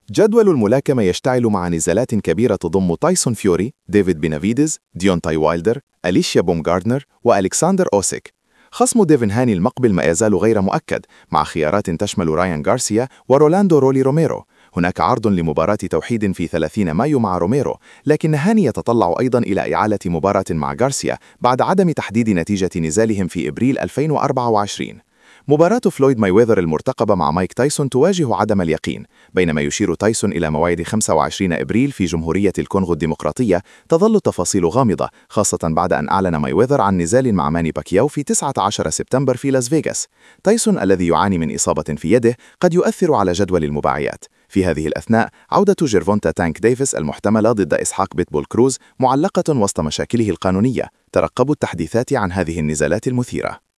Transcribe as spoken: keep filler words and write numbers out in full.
جدول الملاكمة يشتعل مع نزالات كبيرة تضم تايسون فيوري، ديفيد بينافيدز، ديونتاي وايلدر، أليشيا بومغاردنر، وألكسندر أوسيك. خصم ديفن هاني المقبل ما يزال غير مؤكد، مع خيارات تشمل رايان غارسيا ورولاندو رولي روميرو. هناك عرض لمباراة توحيد في ثلاثين مايو مع روميرو، لكن هاني يتطلع أيضا إلى إعالة مباراة مع غارسيا بعد عدم تحديد نتيجة نزالهم في إبريل ألفين وأربعة وعشرين. مباراة فلويد مايويذر المرتقبة مع مايك تايسون تواجه عدم اليقين، بينما يشير تايسون إلى موعد خمسة وعشرين إبريل في جمهورية الكونغو الديمقراطية. تظل التفاصيل غامضة، خاصة بعد أن أعلن مايويذر عن نزال مع ماني باكياو في تسعة عشر سبتمبر في لاس فيغاس. تايسون الذي يعاني من إصابة في يده قد يؤثر على جدول المباريات. في هذه الأثناء عودة جيرفونتا تانك ديفيس المحتملة ضد إسحاق بيتبول كروز معلقة وسط مشاكله القانونية. ترقبوا التحديثات عن هذه النزالات المثيرة.